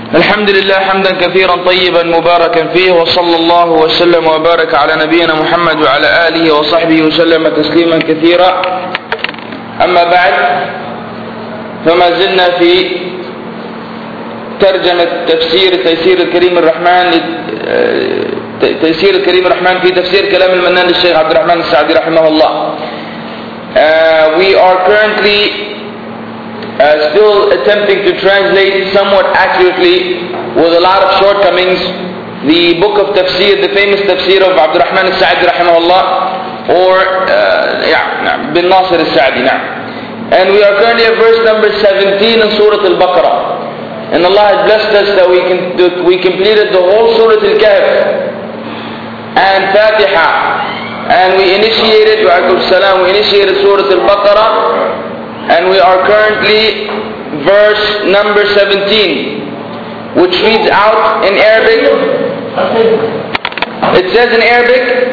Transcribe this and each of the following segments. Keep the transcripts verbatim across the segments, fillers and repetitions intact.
الحمد لله حمدا كثيرا طيبا مباركا فيه، وصلى الله وسلم وبارك على نبينا محمد وعلى آله وصحبه وسلم تسليما كثيرا. أما بعد، فما زلنا في ترجمة تفسير تيسير الكريم الرحمن تيسير الكريم الرحمن في تفسير كلام المنان للشيخ عبد الرحمن السعدي رحمه الله. Uh, we are currently uh, still attempting to translate somewhat accurately, with a lot of shortcomings, the book of tafsir, the famous tafsir of Abd al-Rahman al-Sa'di rahimahullah, or uh, yeah, bin Nasir al-Sa'di. And we are currently at verse number seventeen in Surah Al-Baqarah. And Allah has blessed us that we can, we completed the whole Surah Al-Kahf and Fatiha, and we initiated wa alaikum salam, we initiated Surah Al-Baqarah, and we are currently verse number seventeen, which reads out in Arabic. It says in Arabic,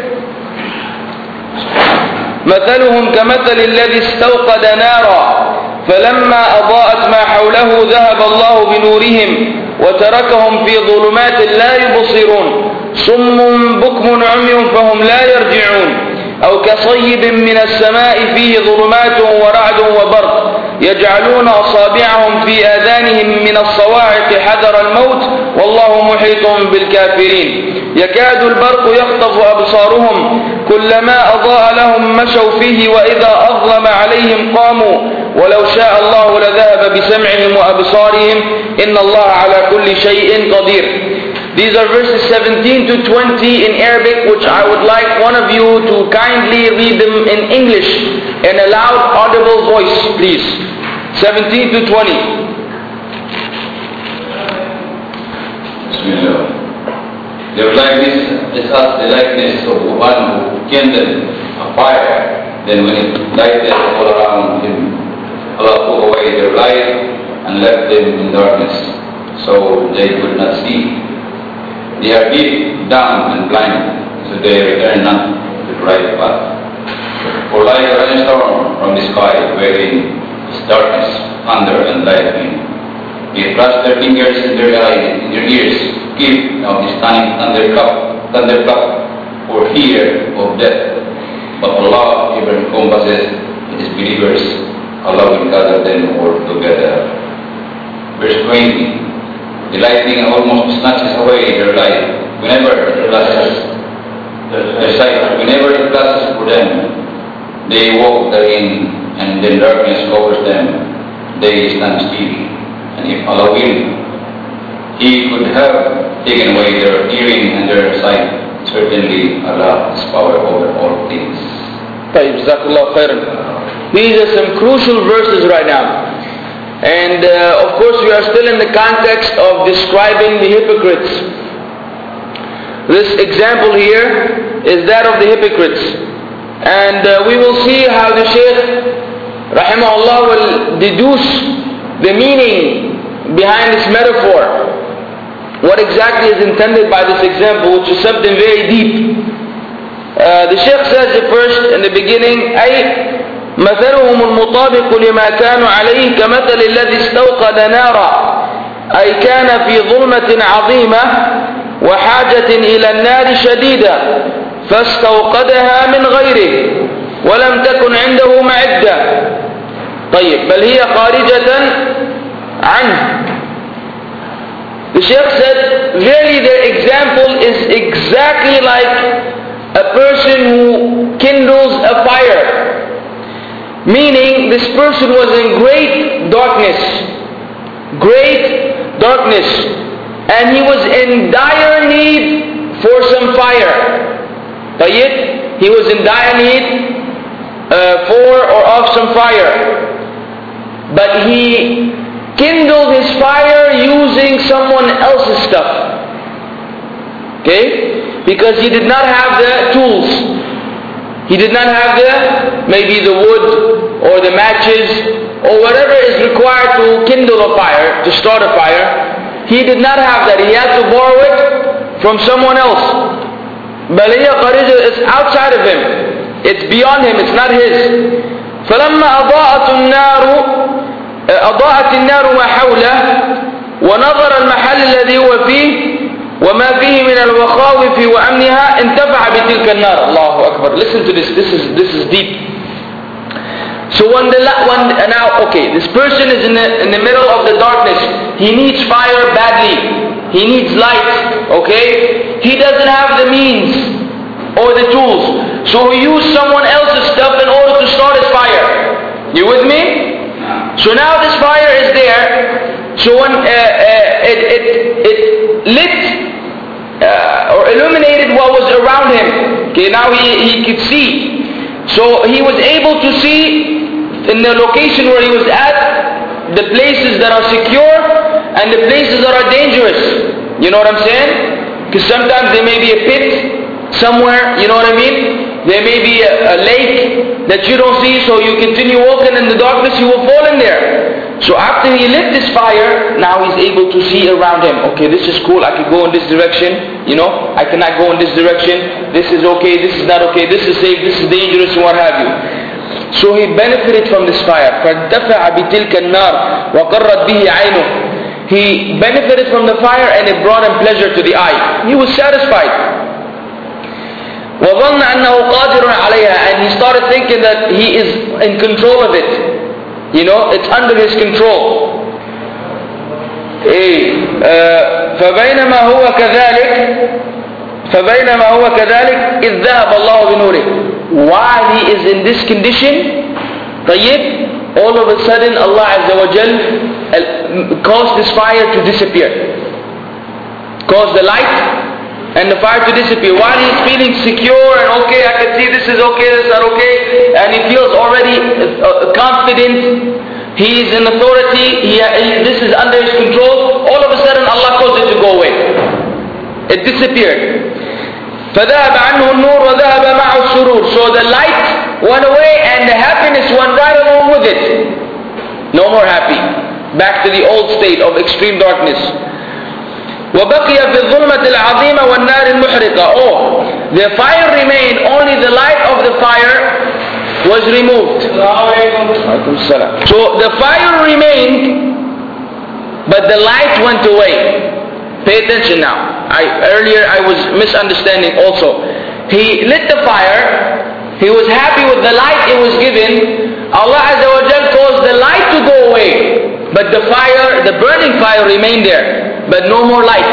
مثلهم كمثل الذي استوقد نارا فلما أضاءت ما حوله ذهب الله بنورهم وتركهم في ظلمات لا يبصرون صم بكم عمي فهم لا يرجعون أو كصيب من السماء فيه ظلمات ورعد وبرق يجعلون أصابعهم في آذانهم من الصواعق حذر الموت والله محيط بالكافرين يكاد البرق يخطف أبصارهم كلما أضاء لهم مشوا فيه وإذا أظلم عليهم قاموا ولو شاء الله لذهب بسمعهم وأبصارهم إن الله على كل شيء قدير. These are verses seventeen to twenty in Arabic, which I would like one of you to kindly read them in English in a loud audible voice, please. seventeen to twenty. Bismillah. Their likeness is as the likeness of one who kindled a fire, then when it lighted all around him, Allah took away their light and left them in darkness, so they could not see. They are deep, dumb and blind, so they return not to the right path. For like a rainstorm from the sky, wherein is darkness, thunder and lightning, they thrust their fingers in their eyes, in their ears, keep of the stunning thunderclap, thunderclap, for fear of death. But Allah ever encompasses His believers. Allah will gather them all together. Verse twenty. The lightning almost snatches away their light whenever it flashes their sight. Whenever it flashes for them, they walk therein, and then darkness covers them. They stand still. And if Allah will, He could have taken away their hearing and their sight. Certainly Allah has power over all things. Jazakallah khairan. These are some crucial verses right now. And uh, of course we are still in the context of describing the hypocrites. This example here is that of the hypocrites. And uh, we will see how the Shaykh rahimahullah will deduce the meaning behind this metaphor. What exactly is intended by this example, which is something very deep. Uh, the Shaykh says at first in the beginning, أي مثلهم المطابق لما كانوا عليه كمثل الذي استوقد نارا أي كان في ظلمة عظيمة وحاجة إلى النار شديدة فاستوقدها من غيره ولم تكن عنده معدة. طيب بل هي خارجة عنه. The Shaykh said, really the example is exactly like a person who kindles a fire. Meaning this person was in great darkness, great darkness, and he was in dire need for some fire. Tayyib, he was in dire need uh, for or of some fire. But he kindled his fire using someone else's stuff. Okay? Because he did not have the tools. He did not have the, maybe the wood or the matches or whatever is required to kindle a fire, to start a fire. He did not have that. He had to borrow it from someone else. Baliya Qarija is outside of him. It's beyond him. It's not his. فَلَمَّا أَضَاءَتُ النَّارُ أَضَاءَتِ النَّارُ مَا حَوْلَهُ وَنَظَرَ الْمَحَلَّ الحال الذي هو فيه وما فيه من الوخاوف وأمنها انتفع بتلك النار. الله أكبر. Listen to this. This is this is deep. So when the when now okay, this person is in the in the middle of the darkness. He needs fire badly. He needs light. Okay, he doesn't have the means or the tools, so he used someone else's stuff in order to start his fire. You with me? So now this fire is there. So when uh, uh, it it it lit uh, or illuminated what was around him. Okay, now he he could see. So he was able to see in the location where he was at, the places that are secure and the places that are dangerous. You know what I'm saying? Because sometimes there may be a pit somewhere, you know what I mean? There may be a, a lake that you don't see, so you continue walking in the darkness, you will fall in there. So after he lit this fire, now he's able to see around him. Okay, this is cool, I can go in this direction, you know, I cannot go in this direction, this is okay, this is not okay, this is safe, this is dangerous, and what have you. So he benefited from this fire. فَارْتَفَعَ بِتِلْكَ النَّارِ وَقَرَّتْ بِهِ عَيْنُهُ. He benefited from the fire and it brought him pleasure to the eye. He was satisfied. وَظَنَّ أَنَّهُ قَادِرٌ عَلَيْهَا. And he started thinking that he is in control of it. You know, it's under his control. فَبَيْنَمَا هُوَ كَذَلِكَ فَبَيْنَمَا هُوَ كَذَلِكَ إِذْ ذَهَبَ اللَّهُ بِنُورِهِ. While he is in this condition, طيب, all of a sudden Allah Azza wa Jal caused this fire to disappear. Caused the light and the fire to disappear. While he is feeling secure and okay, I can see this is okay, this is not okay, and he feels already uh, confident, he is in authority, he, he, this is under his control, all of a sudden Allah caused it to go away. It disappeared. فَذَهَبَ عَنْهُ النُّورُ وَذَهَبَ مَعُ السُّرُورُ. So the light went away and the happiness went right along with it. No more happy. Back to the old state of extreme darkness. وَبَقِيَ فِي الظُّلْمَةِ الْعَظِيمَ وَالنَّارِ الْمُحْرِقَةِ. Oh, the fire remained, only the light of the fire was removed. So the fire remained, but the light went away. Pay attention now. I, earlier I was misunderstanding also. He lit the fire. He was happy with the light it was given. Allah Azza wa Jal caused the light to go away. But the fire, the burning fire remained there. But no more light.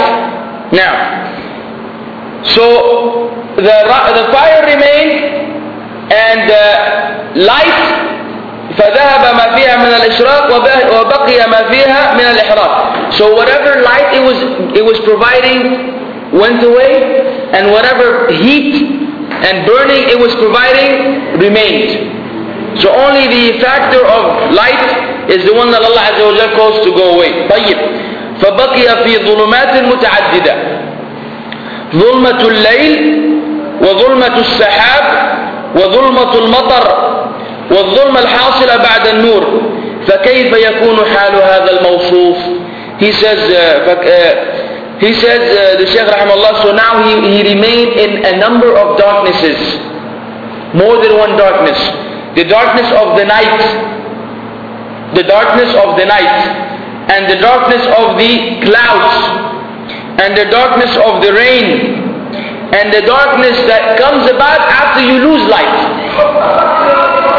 Now, so the, the fire remained and the light فَذَهَبَ مَا فِيهَا مِنَ الْإِشْرَاقِ وَبَقِيَ مَا فِيهَا مِنَ الْإِحْرَاقِ. So whatever light it was it was providing went away, and whatever heat and burning it was providing remained. So only the factor of light is the one that Allah Azza wa Jalla caused to go away. طيب. فَبَقِيَ فِي ظُلُمَاتٍ مُتَعَدِّدَةٍ. ظُلْمَةُ اللَّيْلِ وَظُلْمَةُ السَّحَابِ وَظُلْمَةُ الْمَطَرِ والظلم الحاصل بعد النور فكيف يكون حال هذا الموصوف. He says uh, uh, he says uh, the Shaykh rahimahullah, so now he, he remained in a number of darknesses, more than one darkness. The darkness of the night, the darkness of the night, and the darkness of the clouds, and the darkness of the rain, and the darkness that comes about after you lose light.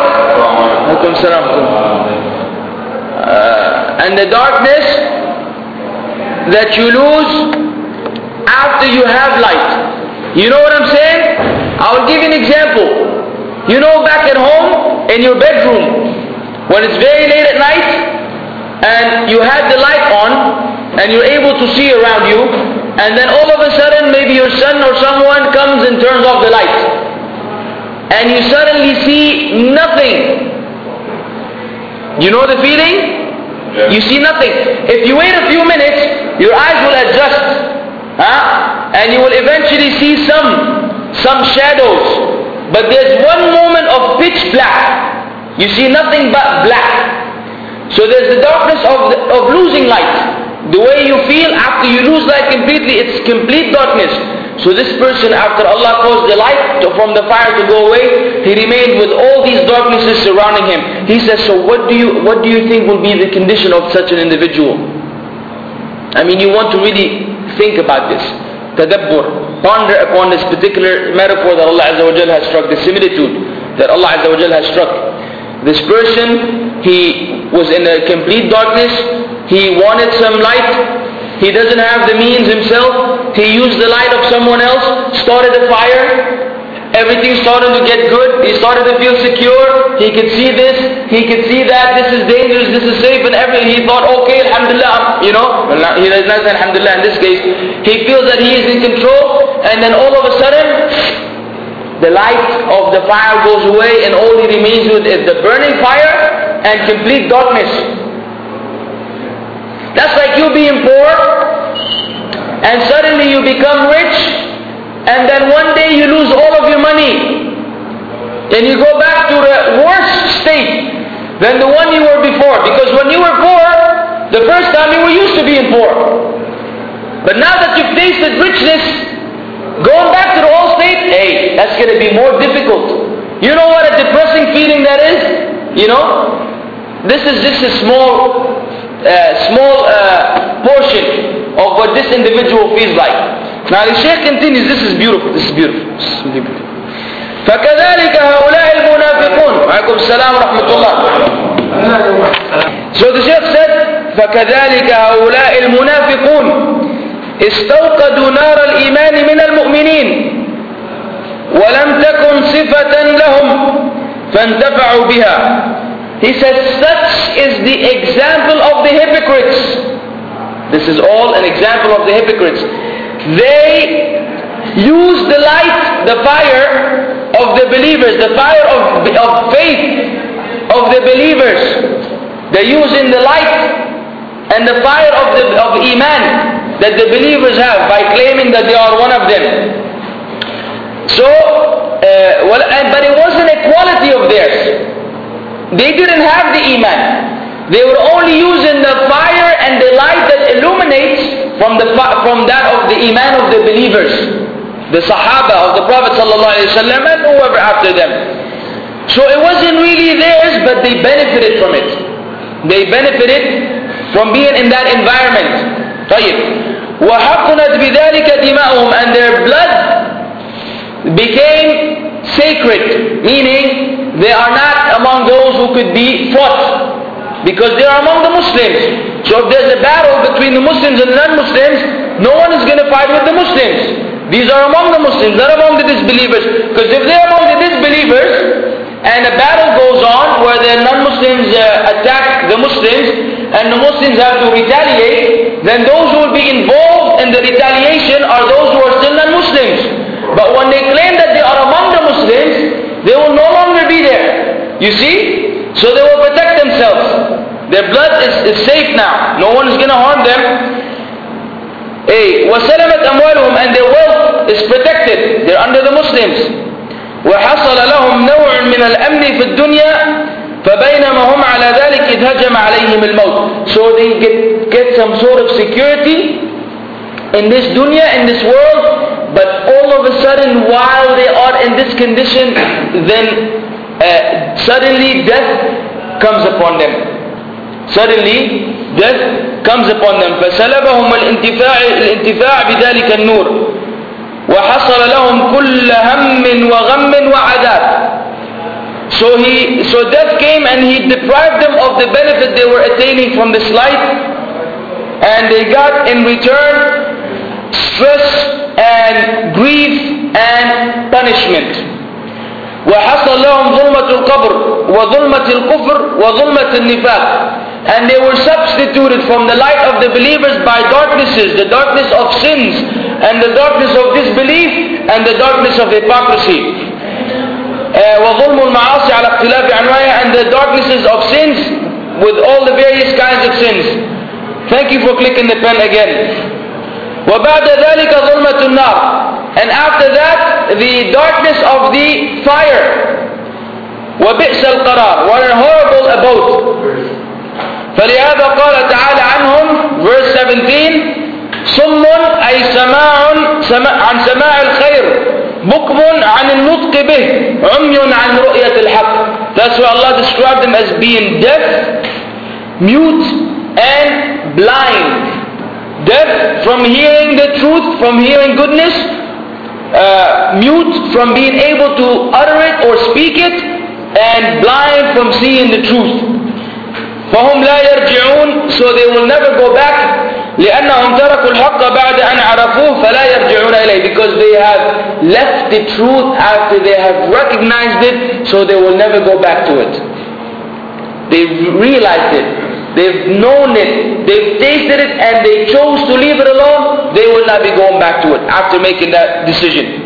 Uh, and the darkness that you lose after you have light. You know what I'm saying? I will give you an example. You know, back at home in your bedroom, when it's very late at night and you have the light on and you're able to see around you, and then all of a sudden maybe your son or someone comes and turns off the light, and you suddenly see nothing. You know the feeling? Yeah. You see nothing. If you wait a few minutes, your eyes will adjust, huh? And you will eventually see some some shadows. But there's one moment of pitch black. You see nothing but black. So there's the darkness of the, of losing light. The way you feel after you lose light completely, it's complete darkness. So this person, after Allah caused the light to, from the fire to go away, he remained with all these darknesses surrounding him. He says, so what do you what do you think will be the condition of such an individual? I mean, you want to really think about this. Tadabbur. Ponder upon this particular metaphor that Allah Azza wa Jal has struck, the similitude that Allah Azza wa Jal has struck. This person, he was in a complete darkness. He wanted some light. He doesn't have the means himself. He used the light of someone else, started a fire. Everything started to get good. He started to feel secure. He could see this. He could see that. This is dangerous. This is safe and everything. He thought, okay, alhamdulillah, you know. He does not say alhamdulillah in this case. He feels that he is in control. And then all of a sudden, the light of the fire goes away and all he remains with is the burning fire and complete darkness. That's like you being poor and suddenly you become rich. And then one day you lose all of your money. And you go back to the worse state than the one you were before. Because when you were poor, the first time you were used to being poor. But now that you've tasted richness, going back to the old state, hey, that's going to be more difficult. You know what a depressing feeling that is? You know? This is just a small, uh, small uh, portion of what this individual feels like. Now the Shaykh continues, this is beautiful, this is beautiful. This is beautiful. فَكَذَلِكَ هَؤُلَاءِ الْمُنَافِقُونَ وَعَلَيْكُمْ السَّلَامُ وَرَحْمَةُ اللَّهِ. So the Shaykh said, فَكَذَلِكَ هَؤُلَاءِ الْمُنَافِقُونَ اسْتَوْقَدُوا نَارَ الْإِيمَانِ مِنَ الْمُؤْمِنِينَ وَلَمْ تَكُنْ صِفَةً لَهُمْ فَانْتَفَعُوا بِهَا. He says, such is the example of the hypocrites. This is all an example of the hypocrites. They use the light, the fire of the believers, the fire of, of faith of the believers. They're using the light and the fire of the of Iman that the believers have by claiming that they are one of them. So, uh, well, and, but it wasn't a quality of theirs. They didn't have the Iman. They were only using the fire and the light that illuminates from the from that of the Iman of the believers, the Sahaba of the Prophet ﷺ and whoever after them. So it wasn't really theirs, but they benefited from it. They benefited from being in that environment. طيب. وَحَقُّنَتْ بِذَلِكَ دِمَاؤُهُمْ, and their blood became sacred, meaning they are not among those who could be fought. Because they are among the Muslims. So if there's a battle between the Muslims and the non-Muslims, no one is going to fight with the Muslims. These are among the Muslims, not among the disbelievers. Because if they're among the disbelievers, and a battle goes on where the non-Muslims uh, attack the Muslims, and the Muslims have to retaliate, then those who will be involved in the retaliation are those who are still non-Muslims. But when they claim that they are among the Muslims, they will no longer be there. You see? So they will protect themselves. Their blood is, is safe now. No one is going to harm them. Hey, وَسَلَمَتْ أَمْوَالُهُمْ, and their wealth is protected. They're under the Muslims. وَحَصَلَ لَهُمْ نَوْعٌ مِنَ الْأَمْنِ فِي الدُّنْيَا فَبَيْنَمَا هُمْ عَلَى ذَلِكَ إِذْ هَجَمَ عَلَيْهِمُ الْمَوْتِ. So they get, get some sort of security in this dunya, in this world, but all of a sudden while they are in this condition, then Uh, suddenly death comes upon them. Suddenly death comes upon them. فَسَلَبَهُمُ الْإِنْتِفَاعِ الْإِنْتِفَاعِ بِذَلِكَ النُّورِ وَحَصَلَ لَهُمْ كُلَّ هَمٍّ وَغَمٍّ وَعَذَابٍ. So he, so death came and he deprived them of the benefit they were attaining from this light, and they got in return stress and grief and punishment. وَحَصَلَ لَهُمْ ظُلْمَةُ الْقَبْرِ وَظُلْمَةِ الْكُفْرِ وَظُلْمَةِ النِّفَاقِ. And they were substituted from the light of the believers by darknesses, the darkness of sins, and the darkness of disbelief, and the darkness of hypocrisy. وَظُلْمُ الْمَعَاصِ عَلَى اخْتِلَافِ عَنْوَاهِهَا, and the darknesses of sins with all the various kinds of sins. Thank you for clicking the pen again. وَبَعْدَ ذَلِكَ ظُلْمَةُ النَّارِ. And after that, the darkness of the fire. وَبِئْسَ الْقَرَارِ. What a horrible abode. فَلِهَذَا قَالَ تَعَالَى عَنْهُمْ, verse seventeen, صُمٌّ أي سماع عن سماع الخير, بُكْمٌ عن النطق به, عُمْيٌ عن رؤية الحق. That's why Allah described them as being deaf, mute, and blind. deaf from hearing the truth, from hearing goodness, uh, mute from being able to utter it or speak it, and blind from seeing the truth. فهم لا يرجعون, so they will never go back. لأنهم تركوا الحق بعد أن عرفوه فلا يرجعون إليه, because they have left the truth after they have recognized it, so they will never go back to it. They've realized it, they've known it, they've tasted it, and they chose to leave it alone. They will not be going back to it after making that decision.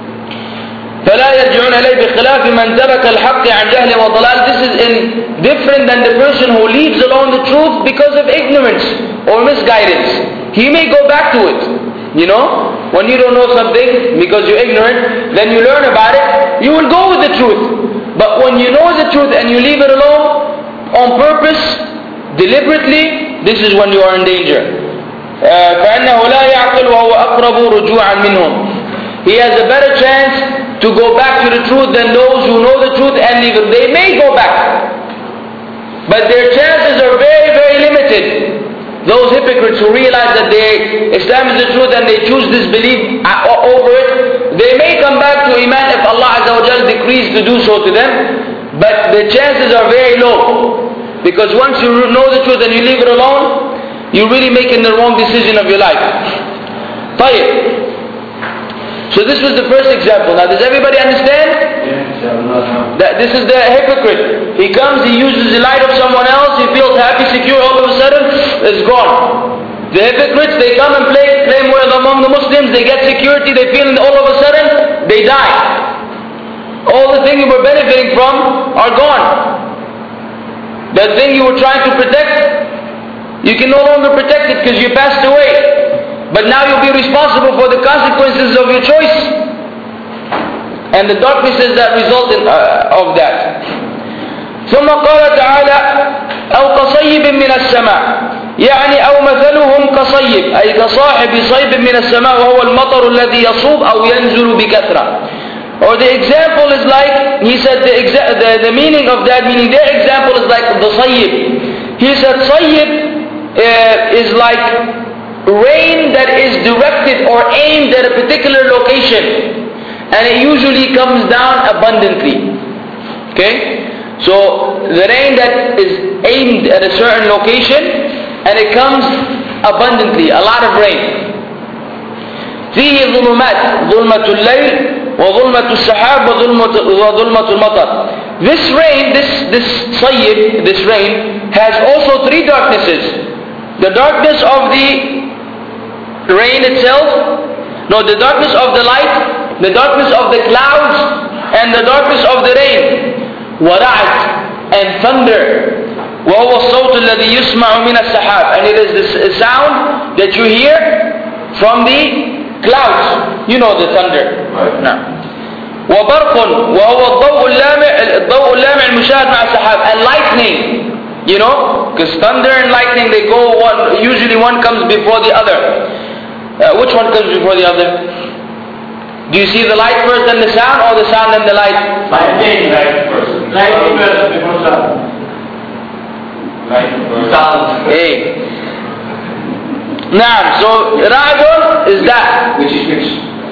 فلا يرجعون إليه بخلاف من ترك الحق عن جهل وضلال. This is in different than the person who leaves alone the truth because of ignorance or misguidance. He may go back to it. You know, when you don't know something because you're ignorant, then you learn about it, you will go with the truth. But when you know the truth and you leave it alone on purpose, deliberately, this is when you are in danger. فإنه لا يعقل وهو أقرب رجوعا منهم. He has a better chance to go back to the truth than those who know the truth and leave it. They may go back, but their chances are very, very limited. Those hypocrites who realize that they Islam is the truth and they choose disbelief over it, they may come back to Iman if Allah Azza wa Jal decrees to do so to them, but the chances are very low. Because once you know the truth and you leave it alone, you're really making the wrong decision of your life. طيب. So this was the first example. Now does everybody understand? That this is the hypocrite. He comes, he uses the light of someone else, he feels happy, secure, all of a sudden, it's gone. The hypocrites, they come and play, claim we're among the Muslims, they get security, they feel all of a sudden, they die. All the things you were benefiting from are gone. The thing you were trying to protect, you can no longer protect it because you passed away. But now you'll be responsible for the consequences of your choice and the darknesses that result in, uh, of that. ثم قال تعالى أو كصيب من السماء, يعني أو مثلهم كصيب أي كصاحب صيب من السماء وهو المطر الذي يصوب أو ينزل بكثرة. Or the example is like, he said the, exa the, the meaning of that, meaning their example is like the sayyib. He said sayyib uh, is like rain that is directed or aimed at a particular location, and it usually comes down abundantly. Okay? So the rain that is aimed at a certain location and it comes abundantly, a lot of rain. فيه ظلمات, ظلمة الليل وظلمة السحاب وظلمة المطر. This rain, this this sayyid, this rain has also three darknesses. The darkness of the rain itself, no, the darkness of the light, the darkness of the clouds, and the darkness of the rain. وَرَعْدْ, and thunder. وَهُوَ الصَّوْتُ الَّذِي يُسْمَعُ مِنَ السَّحَابِ, and it is the sound that you hear from the clouds. You know the thunder. Right. No. وَبَرْقٌ, وَهُوَ الضَّوْءُ اللَّامِعُ الضَّوْءُ اللَّامِعُ الْمُشَاهَدُ مَعَ السَّحَابِ, and lightning. You know, because thunder and lightning, they go one, usually one comes before the other. Uh, which one comes before the other? Do you see the light first then the sound, or the sound then the light? Lightning, light first. Lightning first before sound. Light first. Sound. Hey. Now, so Ra'dun is that. Which is which?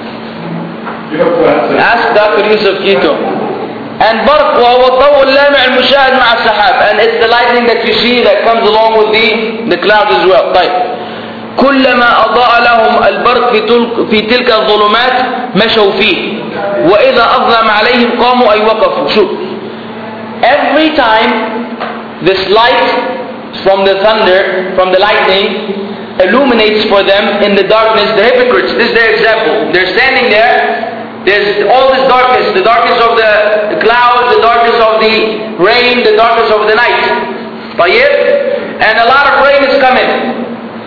Ask Doctor Yusuf Kito. And Barq, وهو الضوء اللامع المشاهد مع السحاب, and it's the lightning that you see that comes along with the the cloud as well. طيب. كلما أضاء لهم البرق في تلك, في تلك الظلمات مشوا فيه وإذا أظلم عليهم قاموا أي وقفوا. شوف, every time this light from the thunder, from the lightning, illuminates for them in the darkness the hypocrites. This is their example. They're standing there, there's all this darkness, the darkness of the clouds, the darkness of the rain, the darkness of the night. And a lot of rain is coming.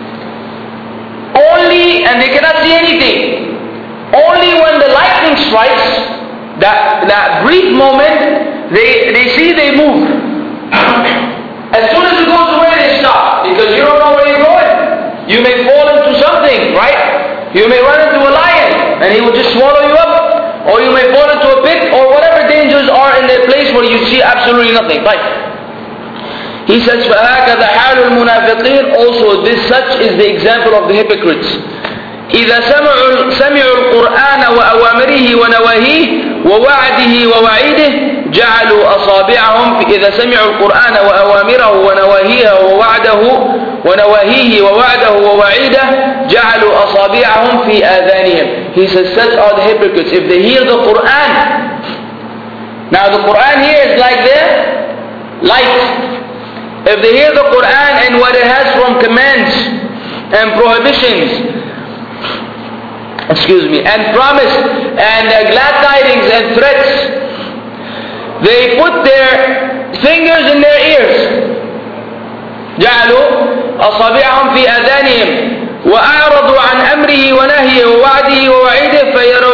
Only, and they cannot see anything, only when the lightning strikes, that, that brief moment, they, they see they move. As soon as it goes away, they stop, because you don't know where you're going. You may fall into something, right? You may run into a lion, and he will just swallow you up, or you may fall into a pit, or whatever dangers are in a place where you see absolutely nothing. Right? He says, فَهَكَذَا حَالُ الْمُنَافِقِينَ. Also, this such is the example of the hypocrites. إِذَا سَمِعُوا سَمِعُوا الْقُرْآنَ وَأَوَامِرِهِ وَنَوَاهِيهِ وَوَعْدِهِ وَوَعِيدِهِ جَعَلُوا أَصَابِعَهُمْ إِذَا سَمِعُوا الْقُرْآنَ وَأَوَامِرَهُ وَنَوَاهِيهِ وَوَعْدَهُ ونواهيه ووعده ووعيده جعلوا أصابعهم في آذانهم. He says, such are the hypocrites. If they hear the Quran, now the Quran here is like the light. If they hear the Quran and what it has from commands and prohibitions, excuse me, and promise and uh, glad tidings and threats, they put their fingers in their ears. جعلوا أصابعهم في آذانهم وأعرضوا عن أمره ونهيه ووعده ووعيده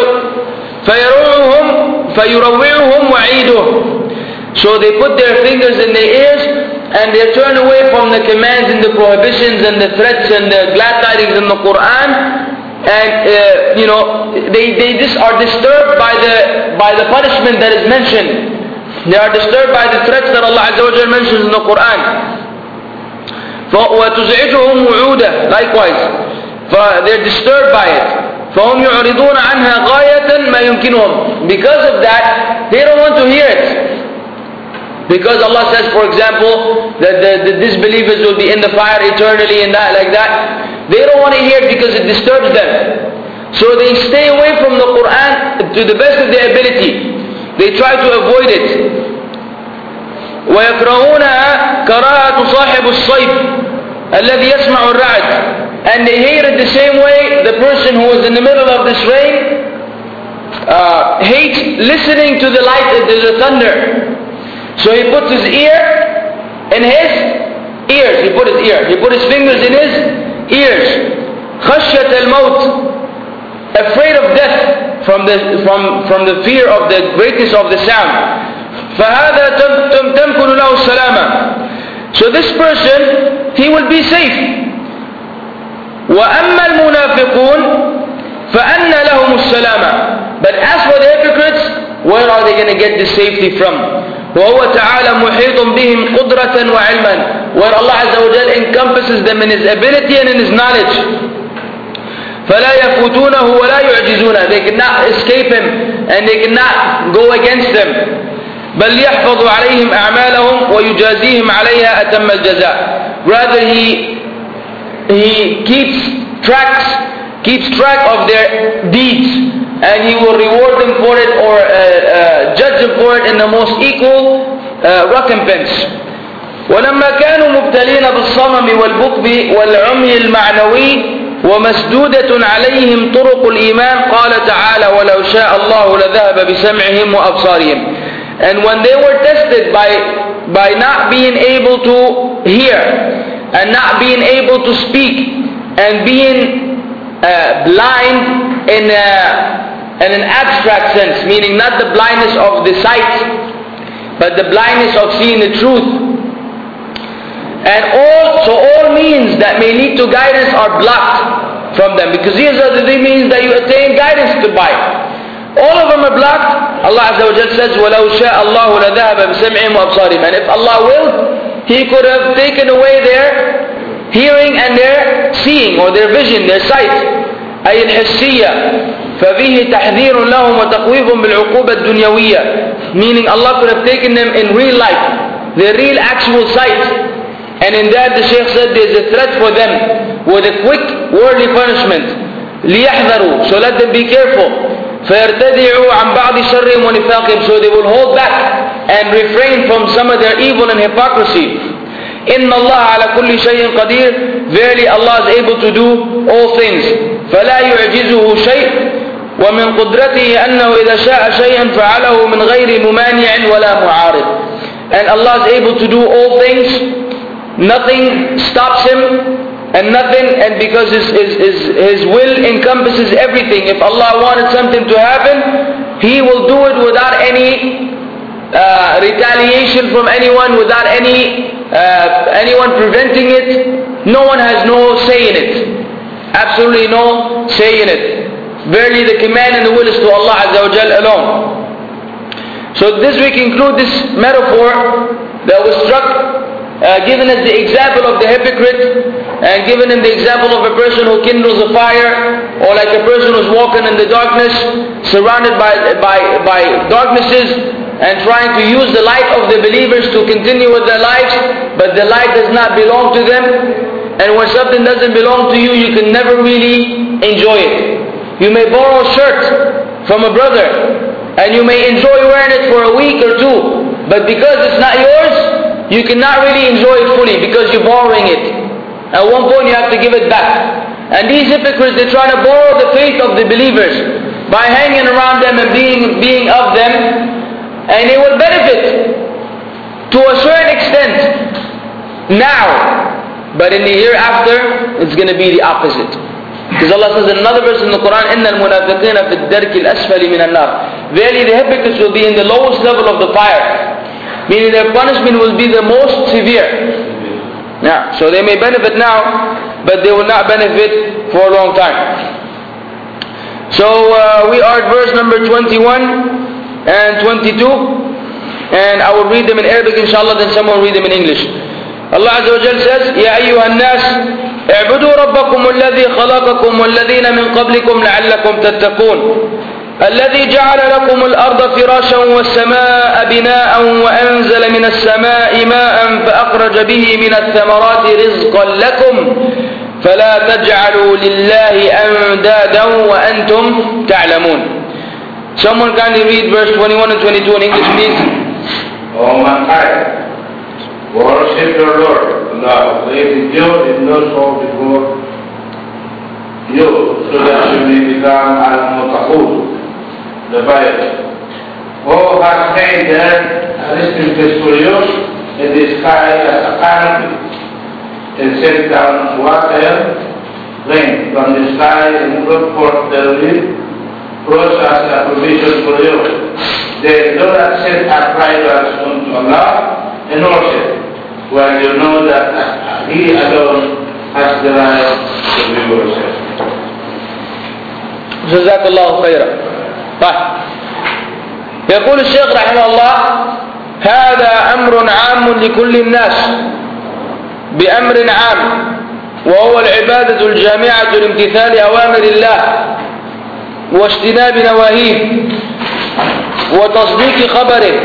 فيروعهم فيروعهم وعيده. So they put their fingers in their ears and they turn away from the commands and the prohibitions and the threats and the glad tidings in the Quran, and uh, you know they they just are disturbed by the by the punishment that is mentioned. They are disturbed by the threats that Allah Azza wa Jalla mentions in the Quran. وَتُزْعِجُهُمْ وُعُودًا. Likewise, they're disturbed by it. فَهُمْ يُعْرِضُونَ عَنْهَا غَايَةً مَا يُمْكِنُهُم. Because of that, they don't want to hear it. Because Allah says, for example, that the, the disbelievers will be in the fire eternally and that, like that. They don't want to hear it because it disturbs them. So they stay away from the Quran to the best of their ability. They try to avoid it. وَيَكْرَهُونَهَا كَرَاهَةُ صَاحِبُ الصَّيْفِ الَّذِي يَسْمَعُ الرَّعْدِ. And they hate it the same way the person who is in the middle of this rain uh, hates listening to the light, to the thunder. So he puts his ear in his ears. He put his ear. He put his fingers in his ears. خَشْيَةَ الْمَوْتِ. Afraid of death from the, from, from the fear of the greatness of the sound. فَهَذَا تَمْكُنُ لَهُ السَّلَامَةِ. So this person, he will be safe. وَأَمَّا الْمُنَافِقُونَ فَأَنَّ لَهُمُ السَّلَامَةِ. But as for the hypocrites, where are they going to get this safety from? وَهُوَ تَعَالَى مُحِيطٌ بِهِمْ قُدْرَةً وَعِلْمًا. Where Allah Azza wa Jal encompasses them in His ability and in His knowledge. فَلَا يَفُوتُونَهُ وَلَا يُعْجِزُونَهُ. They cannot escape Him and they cannot go against them. بل يحفظ عليهم أعمالهم ويجازيهم عليها أتم الجزاء. Rather he he keeps tracks keeps track of their deeds and he will reward them for it or uh, uh, judge them for it in the most equal uh, recompense. ولما كانوا مبتلين بالصمم والبكم والعمي المعنوي ومسدودة عليهم طرق الإيمان قال تعالى ولو شاء الله لذهب بسمعهم وأبصارهم. And when they were tested by, by not being able to hear and not being able to speak and being uh, blind in, a, in an abstract sense, meaning not the blindness of the sight, but the blindness of seeing the truth. And all, so all means that may lead to guidance are blocked from them, because these are the means that you attain guidance to by. All of them are blocked. Allah Azza wa Jalla says, وَلَوْ شَاءَ اللَّهُ لَذَهَبَ بِسَمْعِهِمْ وَأَبْصَارِهِمْ. And if Allah will, He could have taken away their hearing and their seeing or their vision, their sight. أي الحسية فَبِهِ تَحْذِيرٌ لَهُمْ وَتَقْوِيبٌ بِالْعُقُوبَةِ الدُّنْيَوِيَّةِ. Meaning Allah could have taken them in real life, their real actual sight. And in that the Shaykh said there's a threat for them with a quick worldly punishment. لِيَحْذَرُوا. So let them be careful. فَيَرْتَدِعُوا عَنْ بَعْضِ شَرِّهِمْ وَنِفَاقِهِمْ. So they will hold back and refrain from some of their evil and hypocrisy. إِنَّ اللَّهَ عَلَى كُلِّ شَيْءٍ قَدِيرٌ. Verily Allah is able to do all things. فَلَا يُعْجِزُهُ شَيْءٍ وَمِنْ قُدْرَتِهِ أَنَّهُ إِذَا شَاءَ شَيْئًا فَعَلَهُ مِنْ غَيْرِ مُمَانِعٍ وَلَا مُعَارِضٍ. And Allah is able to do all things. Nothing stops Him. And nothing, and because his, his, his, his will encompasses everything. If Allah wanted something to happen, He will do it without any uh, retaliation from anyone, without any uh, anyone preventing it. No one has no say in it. Absolutely no say in it. Verily the command and the will is to Allah Azza wa Jal alone. So this we conclude this metaphor that was struck uh, given us the example of the hypocrite, and given him the example of a person who kindles a fire, or like a person who's walking in the darkness, surrounded by, by, by darknesses, and trying to use the light of the believers to continue with their lives, but the light does not belong to them. And when something doesn't belong to you, you can never really enjoy it. You may borrow a shirt from a brother, and you may enjoy wearing it for a week or two, but because it's not yours, you cannot really enjoy it fully because you're borrowing it. At one point you have to give it back. And these hypocrites, they try to borrow the faith of the believers by hanging around them and being, being of them, and they will benefit to a certain extent now, but in the hereafter it's going to be the opposite. Because Allah says in another verse in the Quran, إِنَّ الْمُنَافِقِينَ فِي الدَّرْكِ الْأَسْفَلِ مِنَ النَّارِ. Verily the hypocrites will be in the lowest level of the fire, meaning their punishment will be the most severe. Yeah, so they may benefit now, but they will not benefit for a long time. So uh, we are at verse number twenty-one and twenty-two, and I will read them in Arabic inshallah, then someone will read them in English. Allah Azza wa Jal says, يَا أَيُّهَا النَّاسِ اعْبُدُوا رَبَّكُمُ الَّذِي خَلَقَكُمْ وَالَّذِينَ مِنْ قَبْلِكُمْ لَعَلَّكُمْ تَتَّقُونَ الذي جعل لكم الأرض فراشا والسماء بناء وأنزل من السماء ماء فأخرج به من الثمرات رزقا لكم فلا تجعلوا لله أندادا وأنتم تعلمون. Someone kindly read verse twenty-one and twenty-two in English, please. O mankind, worship your Lord Allah, who is pure in no soul before you, so that you may become al-mutaqood, the pious. Who has made there a resting place for you in the sky as a canopy, and sent down water, rain from the sky, and brought forth the leaf, fruits as a provision for you. They do not set up idols unto Allah and worship, while you know that He alone has the right to be worshipped. جزاك الله خيرا. طيب يقول الشيخ رحمه الله هذا أمر عام لكل الناس بأمر عام، وهو العبادة الجامعة لامتثال أوامر الله واجتناب نواهيه وتصديق خبره،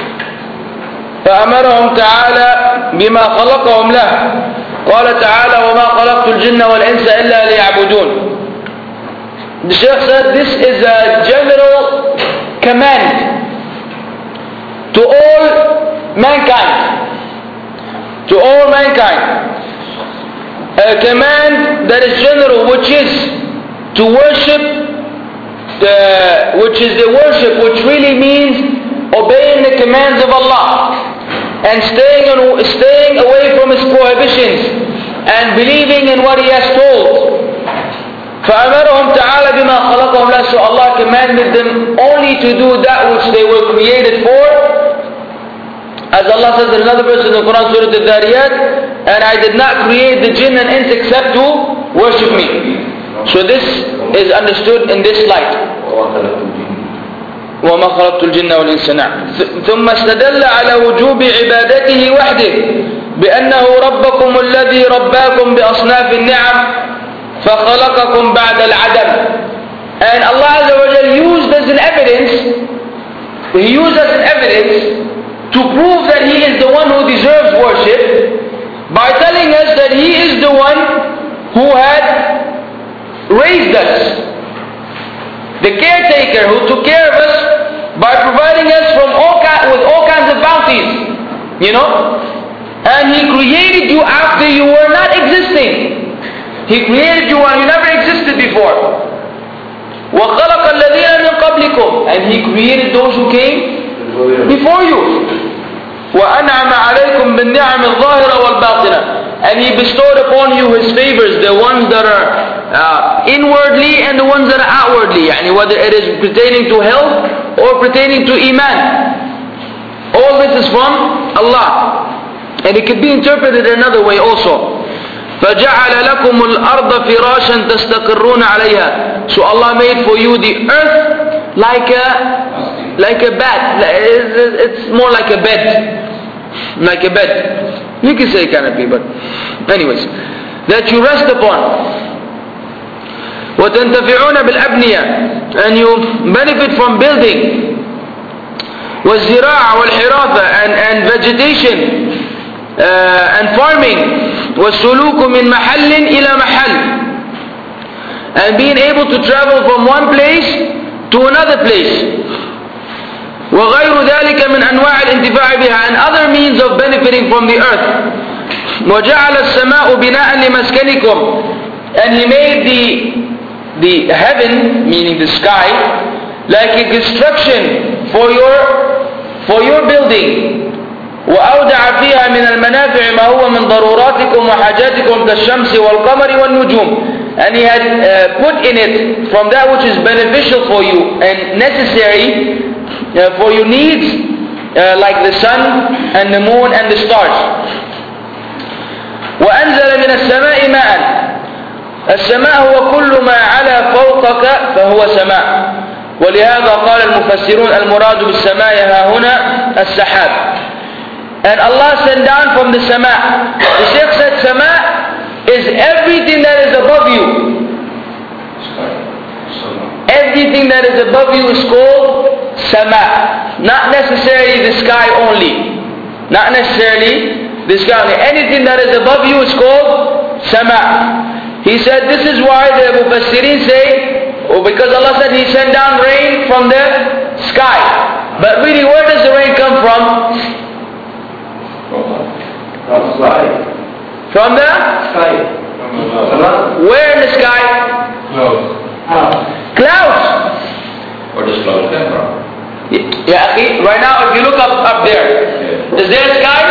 فأمرهم تعالى بما خلقهم له. قال تعالى وما خلقت الجن والإنس إلا ليعبدون. The Shaykh said this is a general command to all mankind. To all mankind. A command that is general, which is to worship, the, which is the worship which really means obeying the commands of Allah and staying, on, staying away from His prohibitions and believing in what He has told. فأمرهم تعالى بما خلقهم له. So Allah commanded them only to do that which they were created for. As Allah says in another verse in the Quran, Surah Al-Dhariyat, and I did not create the jinn and ins except to worship me. So this is understood in this light. وما خلقت الجن والإنس. ثم استدل على وجوب عبادته وحده بأنه ربكم الذي رباكم بأصناف النعم فخلقكم بعد العدم. And Allah Azza wa Jal used as an evidence, He used as an evidence to prove that He is the one who deserves worship by telling us that He is the one who had raised us, the caretaker who took care of us by providing us from all with all kinds of bounties, you know, and He created you after you were not existing. He created you when you never existed before. وَخَلَقَ الَّذِينَ مِنْ قَبْلِكُمْ. And He created those who came before you. وَأَنْعَمَ عَلَيْكُمْ بِالنِّعَمِ الظَّاهِرَةِ وَالْبَاطِنَةِ. And He bestowed upon you His favors, the ones that are uh, inwardly and the ones that are outwardly, يعني whether it is pertaining to health or pertaining to iman. All this is from Allah. And it could be interpreted another way also. فَجَعَلَ لَكُمُ الْأَرْضَ فِرَاشًا تَسْتَقِرُّونَ عَلَيْهَا. So Allah made for you the earth like a like a bed. It's more like a bed. Like a bed. You can say canopy, but anyways, that you rest upon. وَتَنْتَفِعُونَ بِالْأَبْنِيَةِ, and you benefit from building. وَالزِّرَاعَ وَالْحِرَاثَةِ, and, and vegetation uh, and farming. وَالسُّلُوكُ مِنْ مَحَلٍ إِلَى مَحَلٍ, and being able to travel from one place to another place. وَغَيْرُ ذَلِكَ مِنْ أَنْوَاعِ الْإِنْتِفَاعِ بِهَا, and other means of benefiting from the earth. وَجَعَلَ السَّمَاءُ بِنَاءً لِمَسْكَنِكُمْ, and He made the the heaven, meaning the sky, like a construction for your for your building. وَأَوْدَعَ فِيهَا مِنَ الْمَنَافِعِ مَا هُوَ مِنْ ضَرُورَاتِكُمْ وَحَاجَاتِكُمْ كَالشَّمْسِ وَالْقَمَرِ وَالنُّجُومِ, and He had uh, put in it from that which is beneficial for you and necessary uh, for your needs, uh, like the sun and the moon and the stars. وَأَنزَلَ مِنَ السَّمَاءِ مَاءً, السماء هو كل ما على فوقك فهو سماء. ولهذا قال المفسرون المراد بالسماء ها هنا السحاب. And Allah sent down from the sama. The Shaykh said sama is everything that is above you. Everything that is above you is called sama. Not necessarily the sky only. Not necessarily the sky only. Anything that is above you is called sama. He said this is why the Mufassirin say, oh, because Allah said He sent down rain from the sky. But really, where does the rain come from? From the sky. From the Sky. Where in the sky? Clouds. Clouds. Where does clouds come from? Yeah, okay. Right now, if you look up up there, Yeah. is there a sky?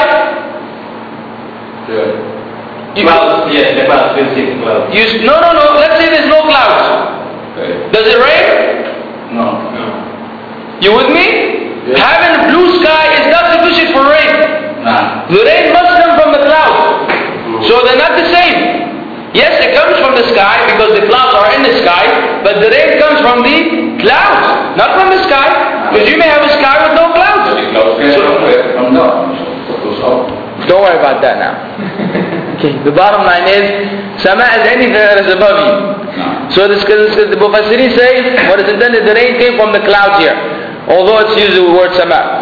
Yeah. You, Clouds, yes, the clouds, we'll see clouds. you, no, no, no. Let's say there's no clouds. Okay. Does it rain? No. No. You with me? Yeah. Having a blue sky is not sufficient for rain. Nah. The rain must come from the clouds. So they're not the same. Yes, it comes from the sky because the clouds are in the sky, but the rain comes from the clouds, not from the sky. Because you may have a sky with no clouds. The clouds come from where? From down. So it goes up. Don't worry about that now. Okay, the bottom line is, sama is anything that is above you. No. So this, this, the Mufassirin say, what is intended, the rain came from the clouds here. Although it's used the word sama.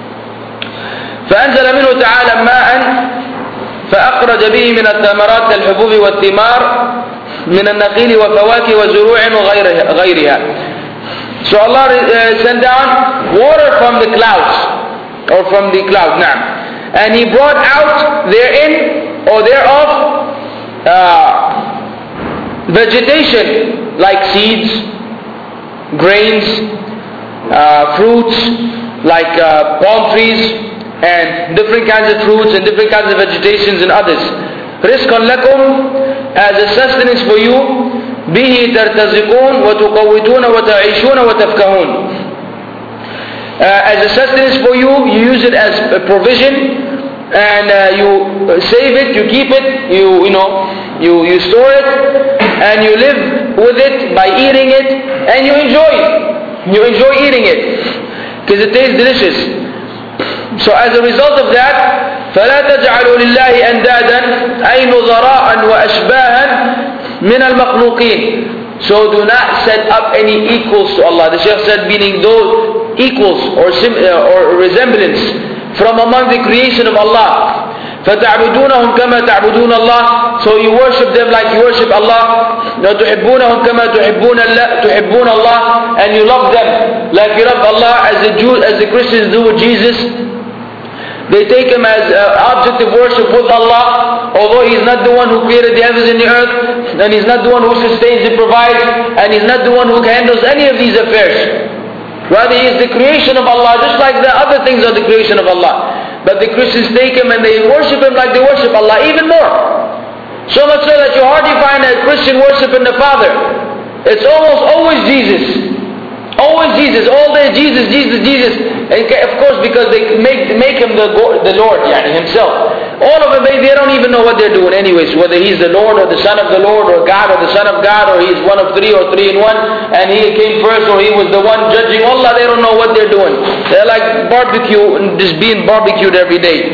فأنزل منه تعالى ماء فأخرج به من الثمرات كالحبوب والثمار من النخيل وفواكه وزروع وغيرها. So Allah uh, sent down water from the clouds, or from the cloud, نعم. And He brought out therein or thereof uh, vegetation like seeds, grains, uh, fruits like uh, palm trees, and different kinds of fruits and different kinds of vegetations and others. رزقا لكم, as a sustenance for you. به ترتزقون وتقوتون وتعيشون وتفكهون. Uh, as a sustenance for you, you use it as a provision, and uh, you save it, you keep it, you you know, you you store it, and you live with it by eating it, and you enjoy it. You enjoy eating it because it tastes delicious. So as a result of that, فلا تجعلوا لله أندادا أي نظراء وأشباها من المخلوقين. So do not set up any equals to Allah. The Shaykh said, meaning those equals or sim, uh, or resemblance from among the creation of Allah. فَتَعْبُدُونَهُمْ كَمَا تَعْبُدُونَ اللَّهِ. So you worship them like you worship Allah. وَتُحِبُّونَهُمْ كَمَا تُحِبُّونَ تُحِبُّونَ اللَّهِ. And you love them like you love Allah, as the Jews, as the Christians do with Jesus. They take Him as an object of worship with Allah, although He's not the one who created the heavens and the earth, and He's not the one who sustains and provides, and He's not the one who handles any of these affairs. Rather, He is the creation of Allah, just like the other things are the creation of Allah. But the Christians take Him and they worship Him like they worship Allah, even more. So much so that you hardly find a Christian worshiping the Father. It's almost always Jesus. Always Jesus, all day Jesus, Jesus, Jesus. And of course, because they make make Him the the Lord, yani Himself. All of them, they, they don't even know what they're doing anyways, whether He's the Lord or the Son of the Lord or God or the Son of God, or He's one of three or three in one, and He came first, or He was the one judging Allah. They don't know what they're doing. They're like barbecue, just being barbecued every day.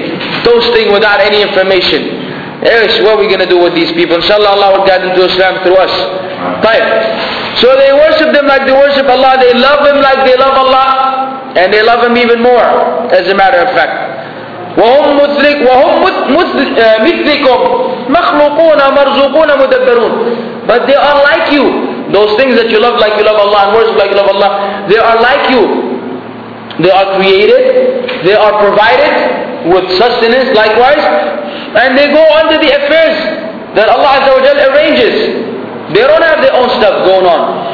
toasting without any information. Yes, what are we going to do with these people? Inshallah, Allah will guide them to Islam through us. Right. So they worship them like they worship Allah. They love Him like they love Allah. And they love Him even more, as a matter of fact. وهم مثلك وهم مثلكم مخلوقون مرزوقون مدبرون. But they are like you. Those things that you love like you love Allah and worship like you love Allah, they are like you. They are created, they are provided with sustenance likewise, and they go under the affairs that Allah Azza wa Jal arranges. They don't have their own stuff going on.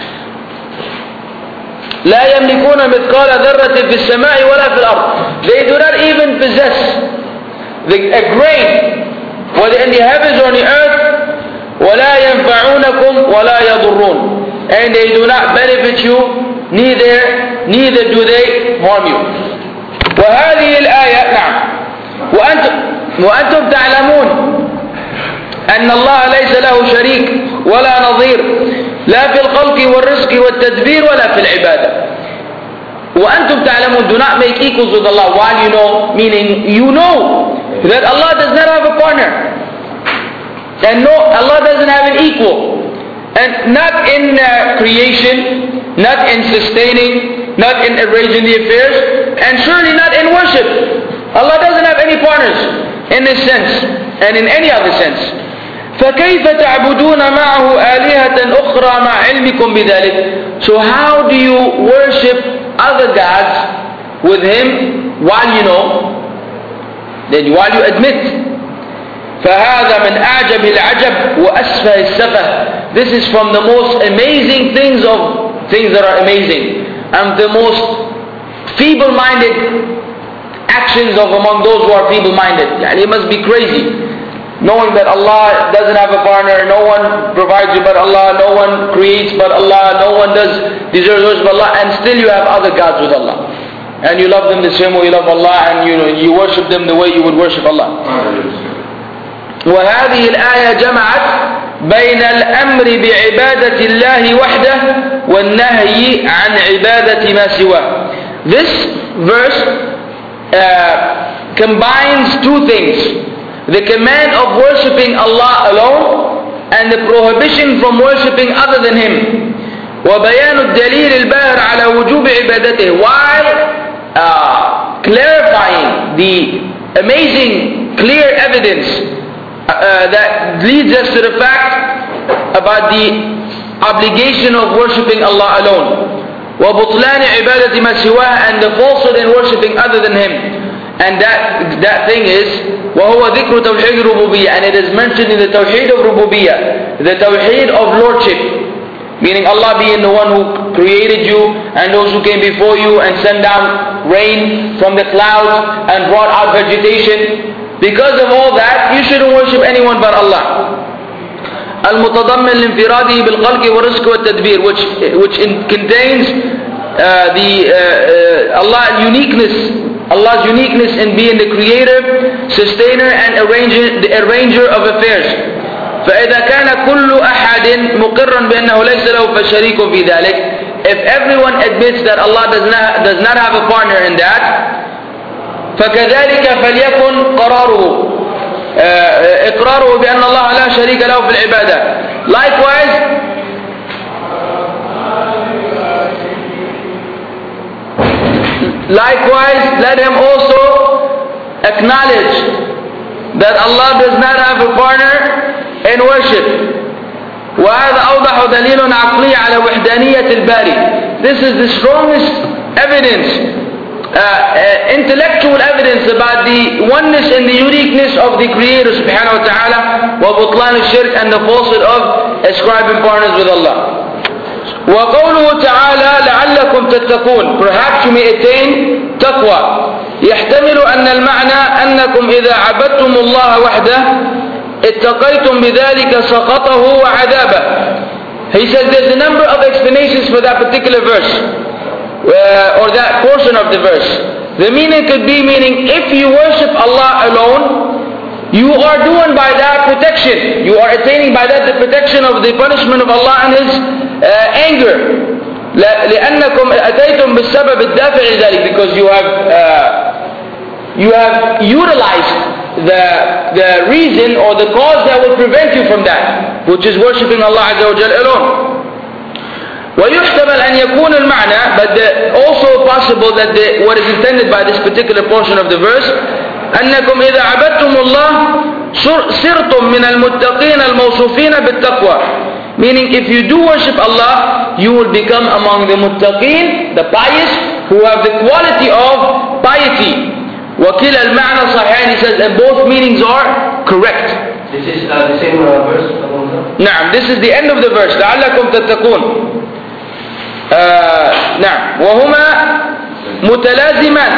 لا يملكون مثقال ذرة في السماء ولا في الأرض. They do not even possess the, a grain, whether in the heavens or in the earth. ولا ينفعونكم ولا يضرون. And they do not benefit you, neither neither do they harm you. وهذه الآية نعم وأنتم وأنتم تعلمون أن الله ليس له شريك ولا نظير لا في الخلق والرزق والتدبير ولا في العبادة. وأنتم تعلمون, do not make equals with Allah, while you know, meaning you know that Allah does not have a partner, and no, Allah doesn't have an equal, and not in uh, creation, not in sustaining, not in arranging the affairs, and surely not in worship. Allah doesn't have any partners in this sense and in any other sense. فكيف تعبدون معه آلهة أخرى مع علمكم بذلك? So how do you worship other gods with Him while you know, then while you admit? فهذا من أعجب العجب وأسفه السفه. This is from the most amazing things of things that are amazing, and the most feeble-minded actions of among those who are feeble-minded. Yani it must be crazy, knowing that Allah doesn't have a partner, no one provides you but Allah, no one creates but Allah, no one does deserve worship but Allah, and still you have other gods with Allah, and you love them the same way you love Allah, and you know, you worship them the way you would worship Allah. وهذه الآية جمعت بين الأمر بعبادة الله وحده والنهي عن عبادة ما سواه. This verse uh, combines two things: the command of worshipping Allah alone and the prohibition from worshipping other than Him. وبيان الدليل الباهر على وجوب عبادته, while uh, clarifying the amazing clear evidence uh, that leads us to the fact about the obligation of worshipping Allah alone. وبطلان عبادة ما سواه, and the falsehood in worshipping other than Him. And that that thing is وهو ذكر توحيد الربوبية, and it is mentioned in the Tawheed of Rububiyyah, the Tawheed of Lordship, meaning Allah being the one who created you and those who came before you and sent down rain from the clouds and brought out vegetation. Because of all that, you shouldn't worship anyone but Allah. المتضمن لانفراده بالخلق والرزق والتدبير, which which in, contains uh, the uh, uh, Allah uniqueness. Allah's uniqueness in being the creator, sustainer, and arranger, the arranger of affairs. فإذا كان كل أحد مقرا بأنه ليس له فشريك في ذلك, if everyone admits that Allah does not does not have a partner in that, فكذلك فليكن قراره إقراره بأن الله لا شريك له في العبادة. Likewise, Likewise, let him also acknowledge that Allah does not have a partner in worship. وهذا أوضح دليل عقلي على وحدانية الباري. This is the strongest evidence, uh, uh, intellectual evidence about the oneness and the uniqueness of the Creator subhanahu wa ta'ala, وبطلان الشرك, and the falsehood of ascribing partners with Allah. وقوله تعالى لعلكم تتقون, perhaps you may attain taqwa. يحتمل أن المعنى أنكم إذا عبدتم الله وحده اتقيتم بذلك سخطه وعذابه. He says there's a number of explanations for that particular verse, uh, or that portion of the verse. The meaning could be, meaning if you worship Allah alone, you are doing by that protection, you are attaining by that the protection of the punishment of Allah and His uh, anger. لأنكم أتيتم بالسبب الدافع لذلك, because you have uh, you have utilized the, the reason or the cause that will prevent you from that, which is worshipping Allah Azza wa Jal alone. ويحتمل أن يكون المعنى, but the, also possible that the, what is intended by this particular portion of the verse, أنكم إذا عبدتم الله صرتم من المتقين الموصوفين بالتقوى, meaning if you do worship Allah, you will become among the muttaqeen, the pious, who have the quality of piety. وكلا المعنى صحيحان, he says, and both meanings are correct. This is uh, the same uh, verse. نعم, this is the end of the verse. لعلكم تتقون. Uh, نعم, وهما متلازمان,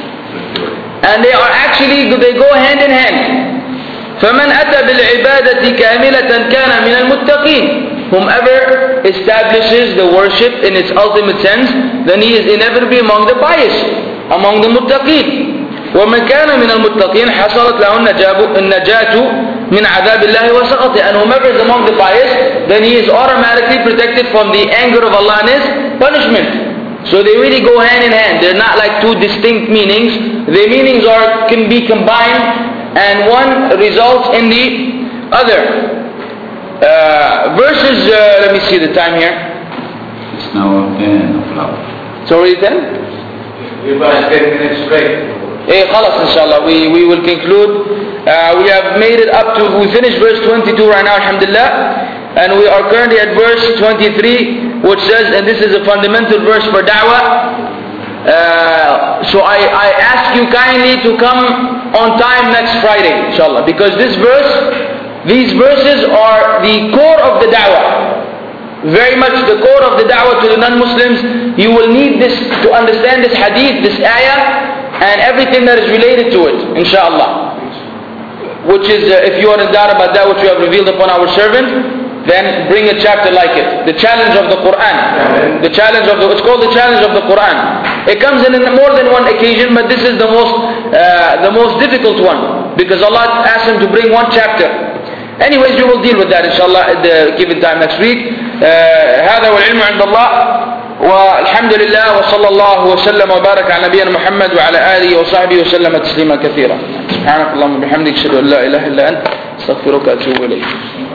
and they are actually, they go hand in hand. فمن أتى بالعبادة كاملة كان من المتقين. Whomever establishes the worship in its ultimate sense, then he is inevitably among the pious, among the muttaqeen. ومن كان من المتقين حصلت له النجاة من عذاب الله وسخطه. And whomever is among the pious, then he is automatically protected from the anger of Allah and His punishment. So they really go hand in hand. They're not like two distinct meanings. Their meanings are can be combined, and one results in the other. Uh, verses, uh, let me see the time here. It's now ten o'clock. It's already ten? Give us ten minutes break. Eh, khalas, inshallah, we, we will conclude. Uh, we have made it up to, we finished verse twenty-two right now, alhamdulillah. And we are currently at verse twenty-three, which says, and this is a fundamental verse for da'wah. Uh, so I, I ask you kindly to come on time next Friday, inshallah. Because this verse, these verses are the core of the da'wah. Very much the core of the da'wah to the non-Muslims. You will need this to understand this hadith, this ayah, and everything that is related to it, inshallah. Which is, uh, if you are in doubt about that which we have revealed upon our servant, then bring a chapter like it. The challenge of the Quran. The challenge of the, it's called the challenge of the Quran. It comes in more than one occasion, but this is the most, uh, the most difficult one. Because Allah asked him to bring one chapter. Anyways, we will deal with that inshallah at the given time next week. هذا والعلم عند الله والحمد لله وصلى الله وسلم وبارك على نبينا محمد وعلى آله وصحبه وسلم تسليما كثيرا. سبحانك اللهم وبحمدك أشهد أن لا إله إلا أنت أستغفرك وأتوب إليك.